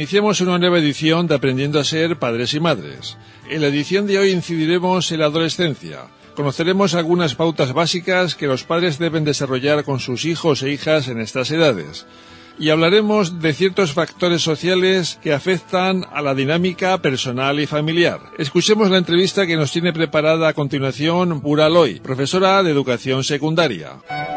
Iniciamos una nueva edición de Aprendiendo a ser padres y madres. En la edición de hoy incidiremos en la adolescencia. Conoceremos algunas pautas básicas que los padres deben desarrollar con sus hijos e hijas en estas edades. Y hablaremos de ciertos factores sociales que afectan a la dinámica personal y familiar. Escuchemos la entrevista que nos tiene preparada a continuación Pura Loy, profesora de educación secundaria.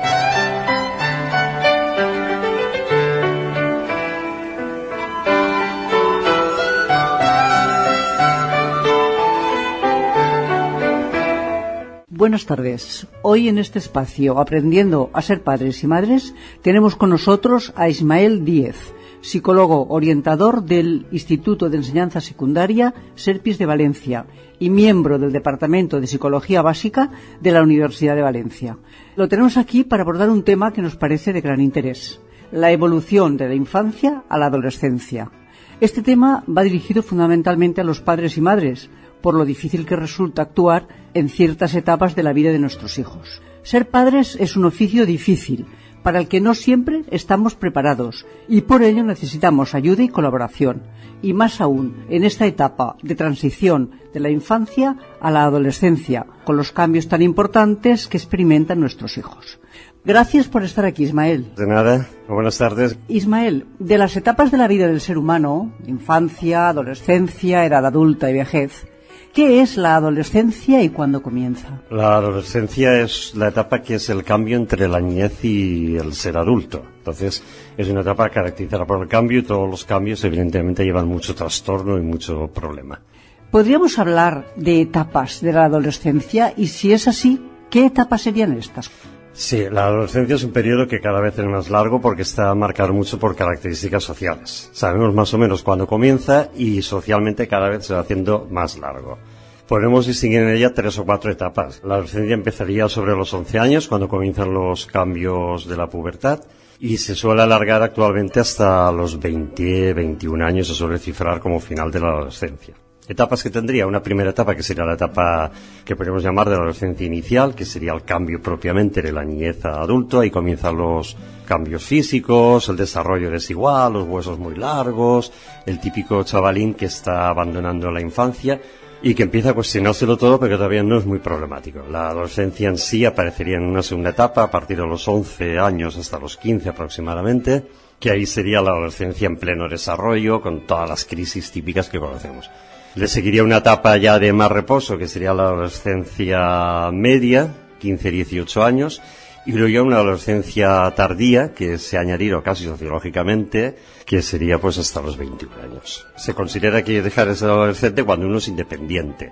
Buenas tardes. Hoy en este espacio, Aprendiendo a ser padres y madres, tenemos con nosotros a Ismael Díez, psicólogo orientador del Instituto de Enseñanza Secundaria Serpis de Valencia y miembro del Departamento de Psicología Básica de la Universidad de Valencia. Lo tenemos aquí para abordar un tema que nos parece de gran interés: la evolución de la infancia a la adolescencia. Este tema va dirigido fundamentalmente a los padres y madres, por lo difícil que resulta actuar en ciertas etapas de la vida de nuestros hijos. Ser padres es un oficio difícil, para el que no siempre estamos preparados, y por ello necesitamos ayuda y colaboración, y más aún en esta etapa de transición de la infancia a la adolescencia, con los cambios tan importantes que experimentan nuestros hijos. Gracias por estar aquí, Ismael. De nada, buenas tardes. Ismael, de las etapas de la vida del ser humano, infancia, adolescencia, edad adulta y vejez, ¿qué es la adolescencia y cuándo comienza? La adolescencia es la etapa que es el cambio entre la niñez y el ser adulto. Entonces, es una etapa caracterizada por el cambio y todos los cambios evidentemente llevan mucho trastorno y mucho problema. ¿Podríamos hablar de etapas de la adolescencia? Y si es así, ¿qué etapas serían estas? Sí, la adolescencia es un periodo que cada vez es más largo porque está marcado mucho por características sociales. Sabemos más o menos cuándo comienza y socialmente cada vez se va haciendo más largo. Podemos distinguir en ella 3 o 4 etapas. La adolescencia empezaría sobre los 11 años, cuando comienzan los cambios de la pubertad, y se suele alargar actualmente hasta los 20, 21 años, se suele cifrar como final de la adolescencia. Etapas que tendría: una primera etapa que sería la etapa que podemos llamar de la adolescencia inicial, que sería el cambio propiamente de la niñez a adulto. Ahí comienzan los cambios físicos, el desarrollo desigual, los huesos muy largos, el típico chavalín que está abandonando la infancia y que empieza a cuestionárselo todo, pero que todavía no es muy problemático. La adolescencia en sí aparecería en una segunda etapa a partir de los 11 años hasta los 15 aproximadamente, que ahí sería la adolescencia en pleno desarrollo, con todas las crisis típicas que conocemos. Le seguiría una etapa ya de más reposo, que sería la adolescencia media, 15-18 años, y luego ya una adolescencia tardía, que se ha añadido casi sociológicamente, que sería pues hasta los 21 años. Se considera que dejar de ser adolescente cuando uno es independiente.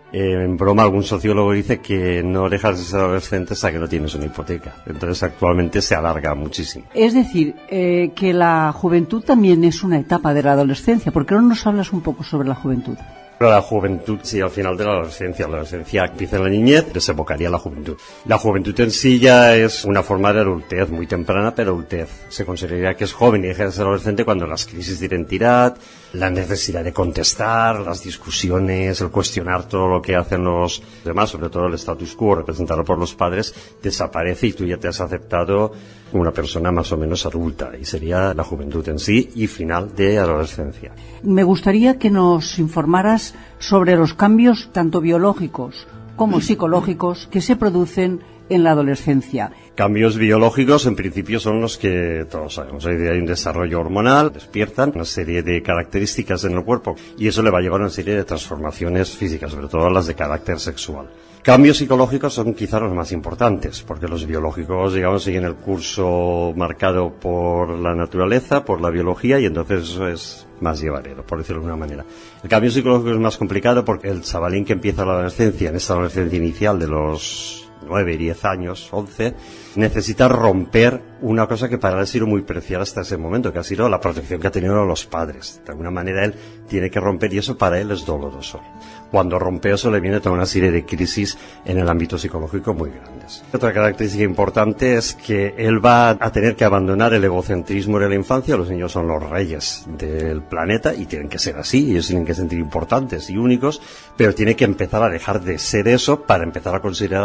En broma, algún sociólogo dice que no dejas de ser adolescente hasta que no tienes una hipoteca. Entonces actualmente se alarga muchísimo. Es decir, que la juventud también es una etapa de la adolescencia. ¿Por qué no nos hablas un poco sobre la juventud? Pero la juventud, sí, al final de la adolescencia empieza en la niñez, desembocaría en la juventud. La juventud en sí ya es una forma de adultez, muy temprana, pero adultez. Se consideraría que es joven y deja de ser adolescente cuando las crisis de identidad, la necesidad de contestar, las discusiones, el cuestionar todo lo que hacen los demás, sobre todo el status quo representado por los padres, desaparece y tú ya te has aceptado como una persona más o menos adulta. Y sería la juventud en sí y final de adolescencia. Me gustaría que nos informaras sobre los cambios tanto biológicos como psicológicos que se producen en la adolescencia. Cambios biológicos en principio son los que todos sabemos. Hay un desarrollo hormonal, despiertan una serie de características en el cuerpo y eso le va a llevar a una serie de transformaciones físicas, sobre todo las de carácter sexual. Cambios psicológicos son quizá los más importantes, porque los biológicos, digamos, siguen el curso marcado por la naturaleza, por la biología, y entonces eso es más llevadero, por decirlo de alguna manera. El cambio psicológico es más complicado porque el chavalín que empieza la adolescencia, en esta adolescencia inicial de los 9, 10 años, 11, necesita romper una cosa que para él ha sido muy preciada hasta ese momento, que ha sido la protección que ha tenido los padres. De alguna manera él tiene que romper y eso para él es doloroso. Cuando rompe eso le viene toda una serie de crisis en el ámbito psicológico muy grandes. Otra característica importante es que él va a tener que abandonar el egocentrismo de la infancia. Los niños son los reyes del planeta y tienen que ser así, ellos tienen que sentir importantes y únicos, pero tiene que empezar a dejar de ser eso para empezar a considerar a los otros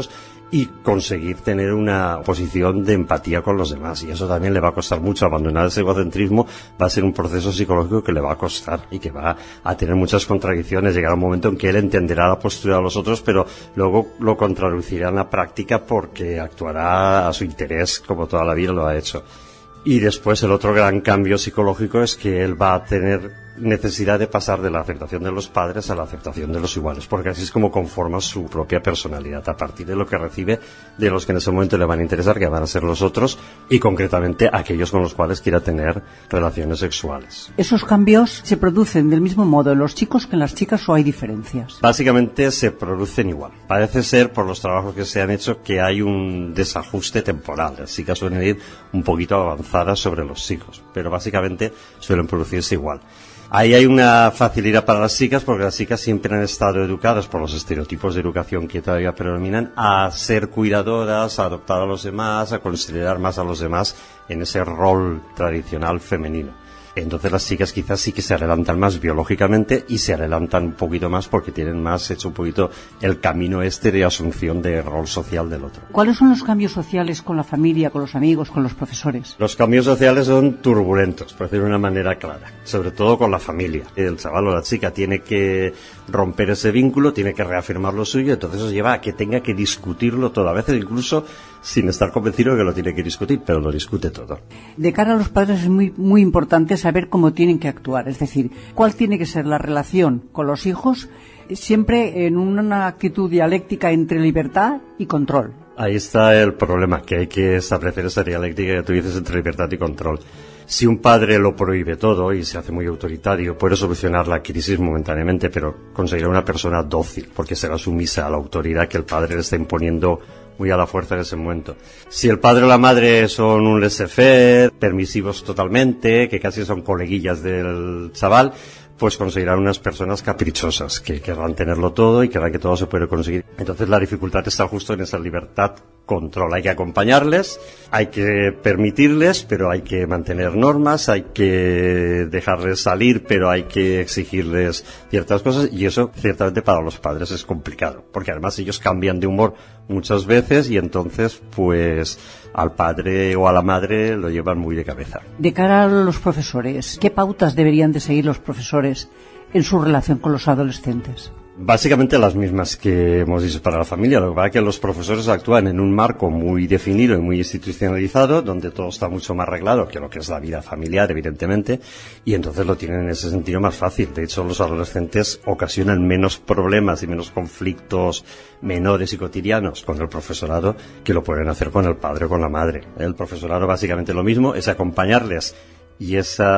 ellos y conseguir tener una posición de empatía con los demás. Y eso también le va a costar mucho. Abandonar ese egocentrismo va a ser un proceso psicológico que le va a costar y que va a tener muchas contradicciones. Llegará un momento en que él entenderá la postura de los otros, pero luego lo contradecirá en la práctica porque actuará a su interés, como toda la vida lo ha hecho. Y después el otro gran cambio psicológico es que él va a tener necesidad de pasar de la aceptación de los padres a la aceptación de los iguales, porque así es como conforma su propia personalidad, a partir de lo que recibe de los que en ese momento le van a interesar, que van a ser los otros, y concretamente aquellos con los cuales quiera tener relaciones sexuales. ¿Esos cambios se producen del mismo modo en los chicos que en las chicas o hay diferencias? Básicamente se producen igual. Parece ser, por los trabajos que se han hecho, que hay un desajuste temporal. Las chicas suelen ir un poquito avanzadas sobre los chicos, pero básicamente suelen producirse igual. Ahí hay una facilidad para las chicas, porque las chicas siempre han estado educadas por los estereotipos de educación que todavía predominan a ser cuidadoras, a adoptar a los demás, a considerar más a los demás en ese rol tradicional femenino. Entonces las chicas quizás sí que se adelantan más biológicamente y se adelantan un poquito más porque tienen más hecho un poquito el camino de asunción de rol social del otro. ¿Cuáles son los cambios sociales con la familia, con los amigos, con los profesores? Los cambios sociales son turbulentos, por decirlo de una manera clara, sobre todo con la familia. El chaval o la chica tiene que romper ese vínculo, tiene que reafirmar lo suyo, entonces eso lleva a que tenga que discutirlo todo, a veces incluso sin estar convencido de que lo tiene que discutir, pero lo discute todo. De cara a los padres es muy importante saber cómo tienen que actuar, es decir, cuál tiene que ser la relación con los hijos, siempre en una actitud dialéctica entre libertad y control. Ahí está el problema, que hay que establecer esa dialéctica que tú dices entre libertad y control. Si un padre lo prohíbe todo y se hace muy autoritario, puede solucionar la crisis momentáneamente, pero conseguirá una persona dócil, porque será sumisa a la autoridad que el padre le está imponiendo muy a la fuerza en ese momento. Si el padre o la madre son un laissez-faire, permisivos totalmente, que casi son coleguillas del chaval, pues conseguirán unas personas caprichosas, que querrán tenerlo todo y querrán que todo se puede conseguir. Entonces la dificultad está justo en esa libertad-control. Hay que acompañarles, hay que permitirles, pero hay que mantener normas, hay que dejarles salir, pero hay que exigirles ciertas cosas, y eso ciertamente para los padres es complicado, porque además ellos cambian de humor muchas veces y entonces pues al padre o a la madre lo llevan muy de cabeza. De cara a los profesores, ¿qué pautas deberían de seguir los profesores en su relación con los adolescentes? Básicamente las mismas que hemos dicho para la familia. Lo que pasa es que los profesores actúan en un marco muy definido y muy institucionalizado, donde todo está mucho más arreglado que lo que es la vida familiar, evidentemente, y entonces lo tienen en ese sentido más fácil. De hecho, los adolescentes ocasionan menos problemas y menos conflictos menores y cotidianos con el profesorado que lo pueden hacer con el padre o con la madre. El profesorado básicamente lo mismo, es acompañarles, y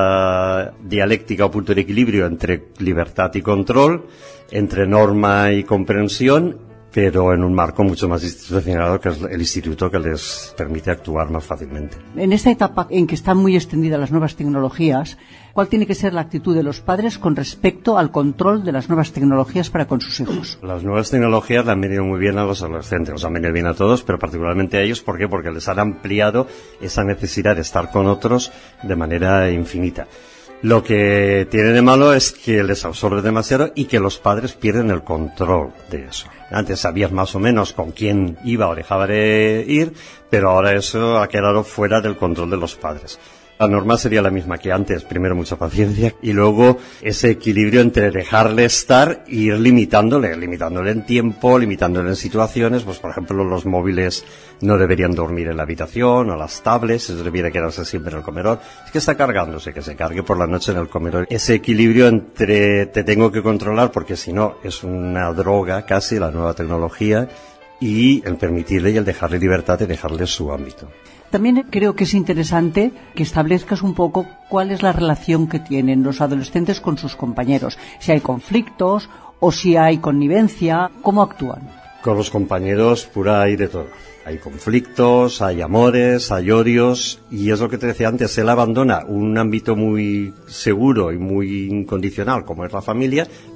esa dialéctica o punto de equilibrio entre libertad y control, entre norma y comprensión, pero en un marco mucho más institucionalizado, que es el instituto, que les permite actuar más fácilmente. En esta etapa en que están muy extendidas las nuevas tecnologías, ¿cuál tiene que ser la actitud de los padres con respecto al control de las nuevas tecnologías para con sus hijos? Las nuevas tecnologías le han venido muy bien a los adolescentes, los han venido bien a todos, pero particularmente a ellos. ¿Por qué? Porque les han ampliado esa necesidad de estar con otros de manera infinita. Lo que tiene de malo es que les absorbe demasiado y que los padres pierden el control de eso. Antes sabías más o menos con quién iba o dejaba de ir, pero ahora eso ha quedado fuera del control de los padres. La norma sería la misma que antes, primero mucha paciencia y luego ese equilibrio entre dejarle estar e ir limitándole en tiempo, limitándole en situaciones. Pues por ejemplo, los móviles no deberían dormir en la habitación, o las tablets, eso debería quedarse siempre en el comedor. Es que está cargándose, que se cargue por la noche en el comedor. Ese equilibrio entre te tengo que controlar porque si no es una droga casi la nueva tecnología, y el permitirle y el dejarle libertad y dejarle su ámbito. También creo que es interesante que establezcas un poco cuál es la relación que tienen los adolescentes con sus compañeros. Si hay conflictos o si hay connivencia, ¿cómo actúan? Con los compañeros pura hay de todo. Hay conflictos, hay amores, hay odios, y es lo que te decía antes, él abandona un ámbito muy seguro y muy incondicional como es la familia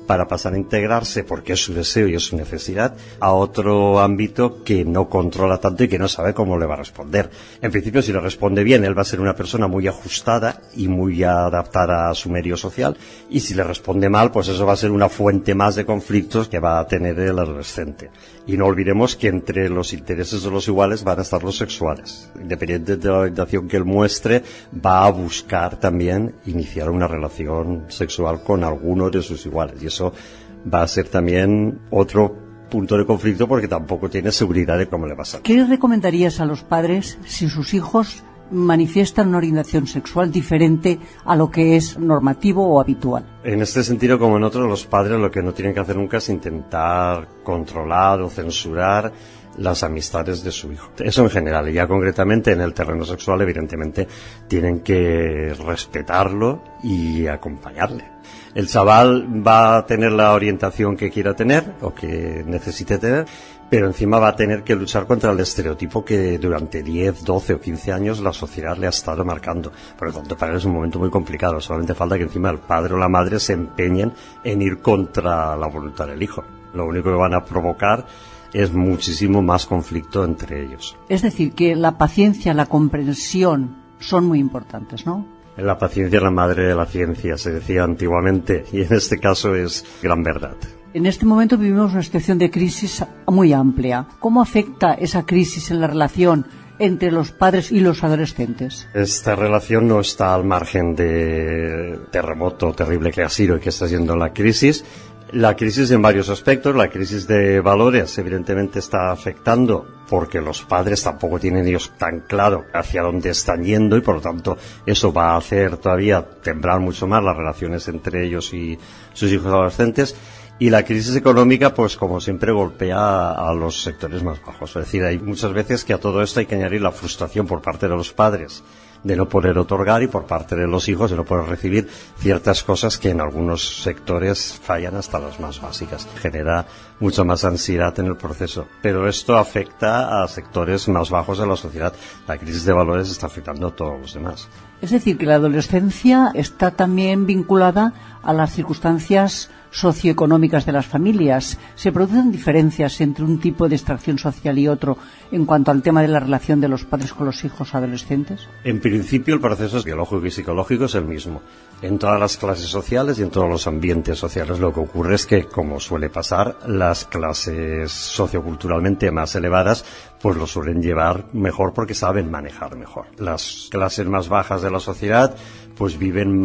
para pasar a integrarse, porque es su deseo y es su necesidad, a otro ámbito que no controla tanto y que no sabe cómo le va a responder. En principio, si le responde bien, él va a ser una persona muy ajustada y muy adaptada a su medio social, y si le responde mal, pues eso va a ser una fuente más de conflictos que va a tener el adolescente. Y no olvidemos que entre los intereses de los iguales van a estar los sexuales. Independiente de la orientación que él muestre, va a buscar también iniciar una relación sexual con alguno de sus iguales. Y eso va a ser también otro punto de conflicto porque tampoco tiene seguridad de cómo le va a salir. ¿Qué les recomendarías a los padres si sus hijos manifiestan una orientación sexual diferente a lo que es normativo o habitual? En este sentido, como en otros, los padres lo que no tienen que hacer nunca es intentar controlar o censurar las amistades de su hijo. Eso en general, y ya concretamente en el terreno sexual, evidentemente, tienen que respetarlo y acompañarle. El chaval va a tener la orientación que quiera tener o que necesite tener, pero encima va a tener que luchar contra el estereotipo que durante 10, 12 o 15 años la sociedad le ha estado marcando. Por lo tanto, para él es un momento muy complicado. Solamente falta que encima el padre o la madre se empeñen en ir contra la voluntad del hijo. Lo único que van a provocar es muchísimo más conflicto entre ellos. Es decir, que la paciencia, la comprensión son muy importantes, ¿no? La paciencia es la madre de la ciencia, se decía antiguamente, y en este caso es gran verdad. En este momento vivimos una situación de crisis muy amplia. ¿Cómo afecta esa crisis en la relación entre los padres y los adolescentes? Esta relación no está al margen de terremoto terrible que ha sido y que está siendo la crisis. La crisis en varios aspectos, la crisis de valores evidentemente está afectando porque los padres tampoco tienen ellos tan claro hacia dónde están yendo y por lo tanto eso va a hacer todavía temblar mucho más las relaciones entre ellos y sus hijos adolescentes. Y la crisis económica, pues como siempre, golpea a los sectores más bajos. Es decir, hay muchas veces que a todo esto hay que añadir la frustración por parte de los padres de no poder otorgar y por parte de los hijos de no poder recibir ciertas cosas que en algunos sectores fallan hasta las más básicas. Genera mucha más ansiedad en el proceso. Pero esto afecta a sectores más bajos de la sociedad. La crisis de valores está afectando a todos los demás. Es decir, que la adolescencia está también vinculada a las circunstancias socioeconómicas de las familias. ¿Se producen diferencias entre un tipo de extracción social y otro en cuanto al tema de la relación de los padres con los hijos adolescentes? En principio, el proceso biológico y psicológico es el mismo en todas las clases sociales y en todos los ambientes sociales. Lo que ocurre es que, como suele pasar, las clases socioculturalmente más elevadas pues lo suelen llevar mejor porque saben manejar mejor. Las clases más bajas de la sociedad pues viven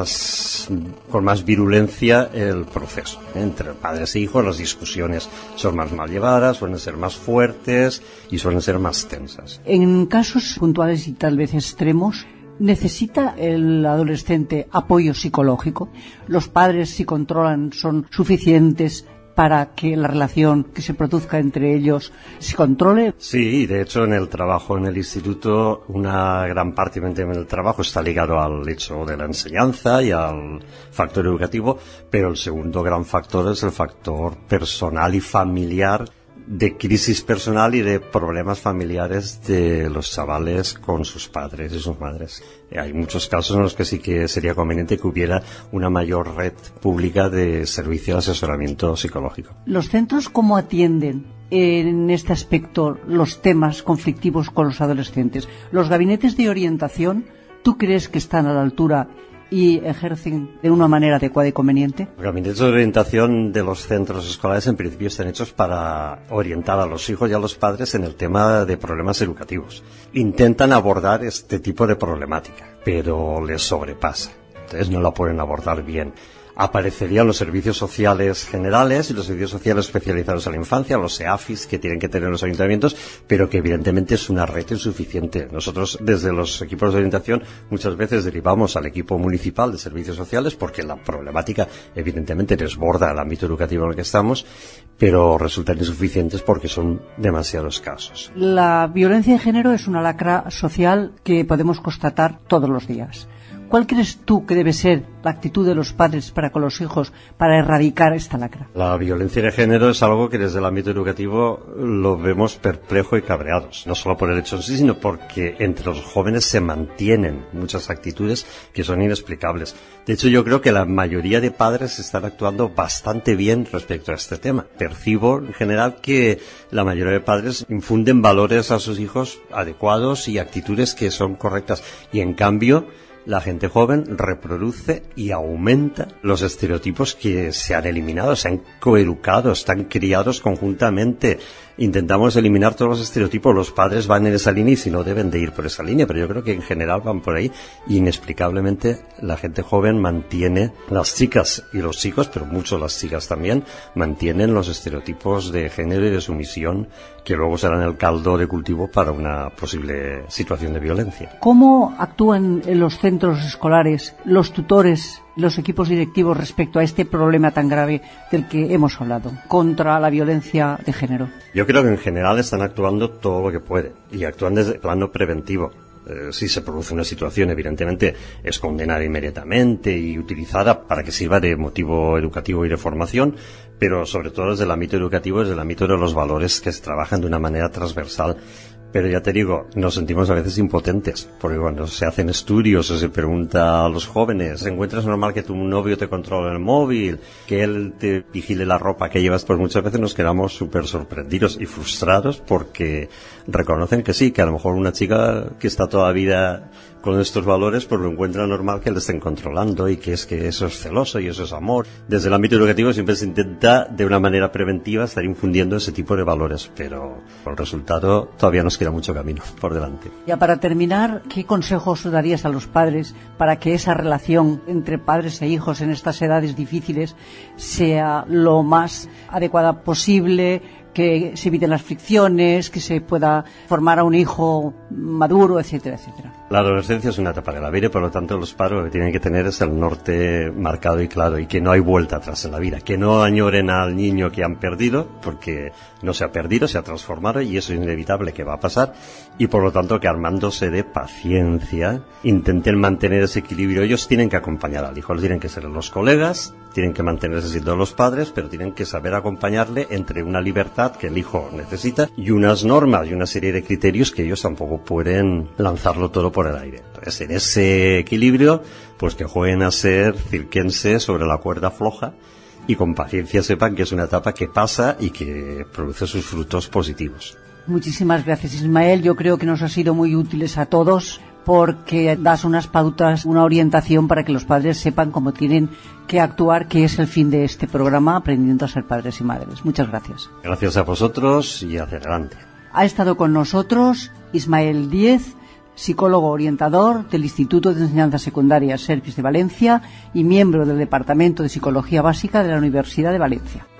con más virulencia el proceso. Entre padres e hijos las discusiones son más mal llevadas, suelen ser más fuertes y suelen ser más tensas. En casos puntuales y tal vez extremos, ¿necesita el adolescente apoyo psicológico? ¿Los padres, si controlan, son suficientes para que la relación que se produzca entre ellos se controle? Sí, de hecho en el trabajo en el instituto una gran parte del trabajo está ligado al hecho de la enseñanza y al factor educativo, pero el segundo gran factor es el factor personal y familiar, de crisis personal y de problemas familiares de los chavales con sus padres y sus madres. Hay muchos casos en los que sí que sería conveniente que hubiera una mayor red pública de servicio de asesoramiento psicológico. ¿Los centros cómo atienden en este aspecto los temas conflictivos con los adolescentes? ¿Los gabinetes de orientación, tú crees que están a la altura y ejercen de una manera adecuada y conveniente? Los gabinetes de orientación de los centros escolares en principio están hechos para orientar a los hijos y a los padres en el tema de problemas educativos. Intentan abordar este tipo de problemática, pero les sobrepasa. Entonces no la pueden abordar bien. Aparecerían los servicios sociales generales y los servicios sociales especializados a la infancia, los SEAFIS que tienen que tener los ayuntamientos, pero que evidentemente es una red insuficiente. Nosotros desde los equipos de orientación muchas veces derivamos al equipo municipal de servicios sociales porque la problemática evidentemente desborda el ámbito educativo en el que estamos, pero resultan insuficientes porque son demasiados casos. La violencia de género es una lacra social que podemos constatar todos los días. ¿cuál crees tú que debe ser la actitud de los padres para con los hijos para erradicar esta lacra? La violencia de género es algo que desde el ámbito educativo lo vemos perplejo y cabreados, no solo por el hecho en sí, sino porque entre los jóvenes se mantienen muchas actitudes que son inexplicables. De hecho, yo creo que la mayoría de padres están actuando bastante bien respecto a este tema. Percibo en general que la mayoría de padres infunden valores a sus hijos adecuados y actitudes que son correctas, y en cambio la gente joven reproduce y aumenta los estereotipos que se han eliminado, se han coeducado, están criados conjuntamente. Intentamos eliminar todos los estereotipos, los padres van en esa línea y si no deben de ir por esa línea, pero yo creo que en general van por ahí. Inexplicablemente la gente joven mantiene, las chicas y los chicos, pero mucho las chicas también, mantienen los estereotipos de género y de sumisión que luego serán el caldo de cultivo para una posible situación de violencia. ¿Cómo actúan en los centros escolares los tutores, los equipos directivos respecto a este problema tan grave del que hemos hablado, contra la violencia de género? Yo creo que en general están actuando todo lo que pueden y actúan desde el plano preventivo. Si se produce una situación, evidentemente es condenada inmediatamente y utilizada para que sirva de motivo educativo y de formación, pero sobre todo desde el ámbito educativo, desde el ámbito de los valores que se trabajan de una manera transversal. Pero ya te digo, nos sentimos a veces impotentes, porque cuando se hacen estudios o se pregunta a los jóvenes, ¿encuentras normal que tu novio te controle el móvil, que él te vigile la ropa que llevas? Pues muchas veces nos quedamos súper sorprendidos y frustrados porque reconocen que sí, que a lo mejor una chica que está toda la vida con estos valores pues lo encuentra normal que le estén controlando y que eso es celoso y eso es amor. Desde el ámbito educativo siempre se intenta de una manera preventiva estar infundiendo ese tipo de valores, pero por el resultado todavía nos queda mucho camino por delante. Ya para terminar, ¿qué consejos darías a los padres para que esa relación entre padres e hijos en estas edades difíciles sea lo más adecuada posible, que se eviten las fricciones, que se pueda formar a un hijo maduro, etcétera, etcétera? La adolescencia es una etapa de la vida y por lo tanto los padres lo que tienen que tener es el norte marcado y claro y que no hay vuelta atrás en la vida, que no añoren al niño que han perdido porque no se ha perdido, se ha transformado y eso es inevitable que va a pasar y por lo tanto que armándose de paciencia intenten mantener ese equilibrio. Ellos tienen que acompañar al hijo, tienen que ser los colegas, tienen que mantenerse siendo los padres, pero tienen que saber acompañarle entre una libertad que el hijo necesita y unas normas y una serie de criterios que ellos tampoco pueden lanzarlo todo por el aire. Entonces, en ese equilibrio, pues que jueguen a ser cirquenses sobre la cuerda floja y con paciencia sepan que es una etapa que pasa y que produce sus frutos positivos. Muchísimas gracias, Ismael. Yo creo que nos ha sido muy útiles a todos porque das unas pautas, una orientación para que los padres sepan cómo tienen que actuar, que es el fin de este programa, Aprendiendo a ser padres y madres. Muchas gracias. Gracias a vosotros y hacia adelante. Ha estado con nosotros Ismael Díez, psicólogo orientador del Instituto de Enseñanza Secundaria Serpis de Valencia y miembro del Departamento de Psicología Básica de la Universidad de Valencia.